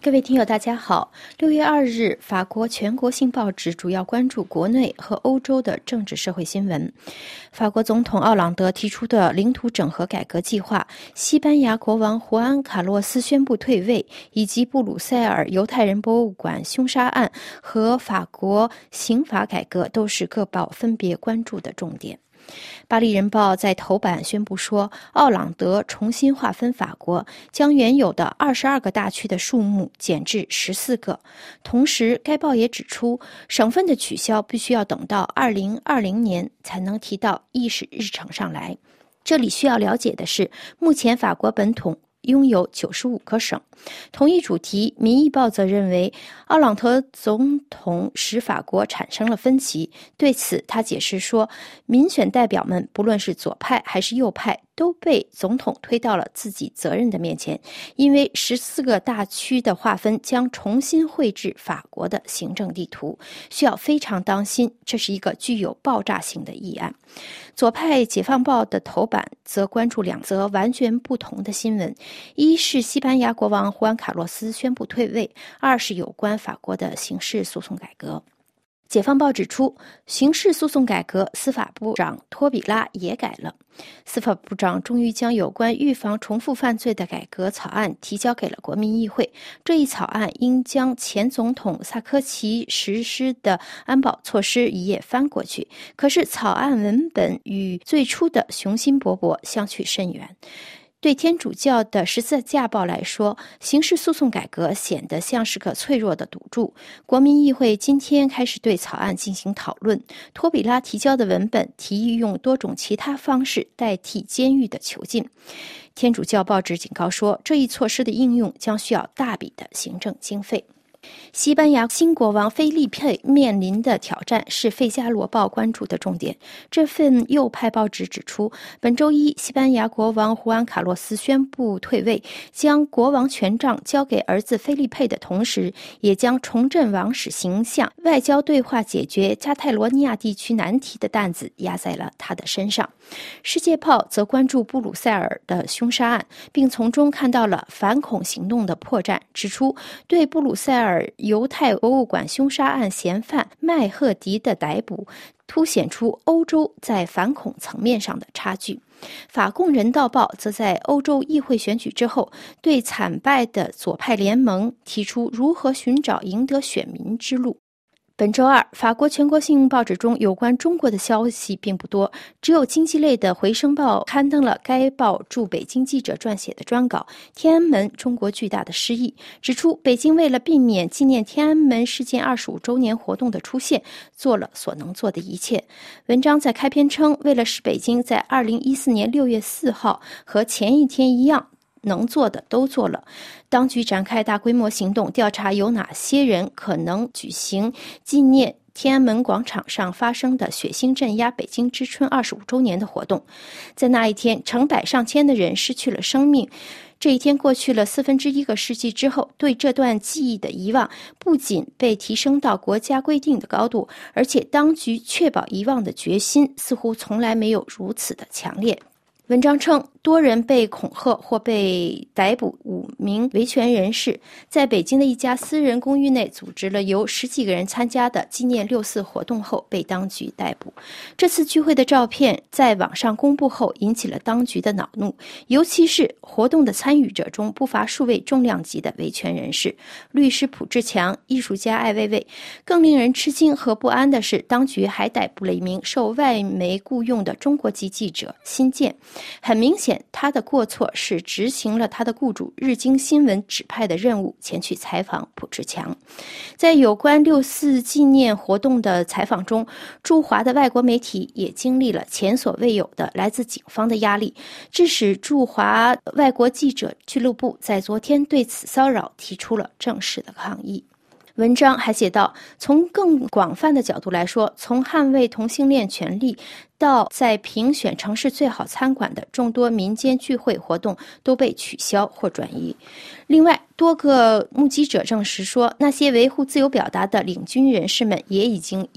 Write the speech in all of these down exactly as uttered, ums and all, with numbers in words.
各位听友大家好，六月二日，法国全国性报纸主要关注国内和欧洲的政治社会新闻。法国总统奥朗德提出的领土整合改革计划，西班牙国王胡安·卡洛斯宣布退位，以及布鲁塞尔犹太人博物馆凶杀案和法国刑法改革都是各报分别关注的重点。巴黎人报在头版宣布说，奥朗德重新划分法国，将原有的二十二个大区的数目减至十四个。同时，该报也指出，省份的取消必须要等到二零二零年才能提到议事日程上来。这里需要了解的是，目前法国本土拥有九十五个省。同一主题，民意报则认为奥朗德总统使法国产生了分歧。对此，他解释说，民选代表们不论是左派还是右派，都被总统推到了自己责任的面前，因为十四个大区的划分将重新绘制法国的行政地图，需要非常当心，这是一个具有爆炸性的议案。左派解放报的头版则关注两则完全不同的新闻，一是西班牙国王胡安·卡洛斯宣布退位，二是有关法国的刑事诉讼改革。解放报指出，刑事诉讼改革，司法部长托比拉也改了。司法部长终于将有关预防重复犯罪的改革草案提交给了国民议会。这一草案应将前总统萨科齐实施的安保措施一页翻过去，可是草案文本与最初的雄心勃勃相去甚远。对天主教的十字架报来说，刑事诉讼改革显得像是个脆弱的赌注。国民议会今天开始对草案进行讨论。托比拉提交的文本提议用多种其他方式代替监狱的囚禁。天主教报纸警告说，这一措施的应用将需要大笔的行政经费。西班牙新国王菲利佩面临的挑战是费加罗报关注的重点。这份右派报纸指出，本周一，西班牙国王胡安·卡洛斯宣布退位，将国王权杖交给儿子菲利佩的同时，也将重振王室形象、外交对话解决加泰罗尼亚地区难题的担子压在了他的身上。世界报则关注布鲁塞尔的凶杀案，并从中看到了反恐行动的破绽，指出对布鲁塞尔犹太博物馆凶杀案嫌犯麦赫迪的逮捕，凸显出欧洲在反恐层面上的差距。法共人道报则在欧洲议会选举之后，对惨败的左派联盟提出如何寻找赢得选民之路。本周二，法国全国性报纸中有关中国的消息并不多，只有经济类的《回声报》刊登了该报驻北京记者撰写的专稿《天安门：中国巨大的失意》，指出北京为了避免纪念天安门事件二十五周年活动的出现，做了所能做的一切。文章在开篇称，为了使北京在二零一四年六月四号和前一天一样，能做的都做了。当局展开大规模行动，调查有哪些人可能举行纪念天安门广场上发生的血腥镇压北京之春二十五周年的活动。在那一天，成百上千的人失去了生命。这一天过去了四分之一个世纪之后，对这段记忆的遗忘不仅被提升到国家规定的高度，而且当局确保遗忘的决心似乎从来没有如此的强烈。文章称，多人被恐吓或被逮捕，五名维权人士在北京的一家私人公寓内组织了由十几个人参加的纪念六四活动后被当局逮捕。这次聚会的照片在网上公布后引起了当局的恼怒，尤其是活动的参与者中不乏数位重量级的维权人士，律师卜志强、艺术家艾未未。更令人吃惊和不安的是，当局还逮捕了一名受外媒雇佣的中国籍记者辛健。很明显，他的过错是执行了他的雇主日经新闻指派的任务，前去采访卜志强。在有关六四纪念活动的采访中，驻华的外国媒体也经历了前所未有的来自警方的压力，致使驻华外国记者俱乐部在昨天对此骚扰提出了正式的抗议。文章还写道，从更广泛的角度来说，从捍卫同性恋权利到在评选城市最好餐馆的众多民间聚会活动都被取消或转移。另外，多个目击者证实说，那些维护自由表达的领军人士们也已经因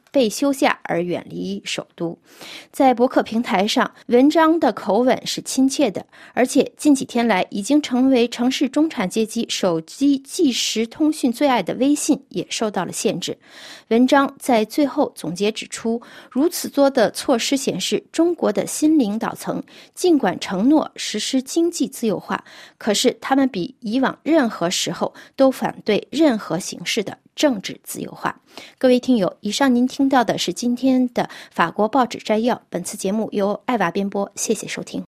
被休假而远离首都。在博客平台上，文章的口吻是亲切的，而且近几天来已经成为城市中产阶级手机即时通讯最爱的微信也受到了限制。文章在最后总结指出，如此多的措施显示，中国的新领导层尽管承诺实施经济自由化，可是他们比以往任何时候都反对任何形式的政治自由化。各位听友，以上您听到的是今天的法国报纸摘要，本次节目由艾娃编播，谢谢收听。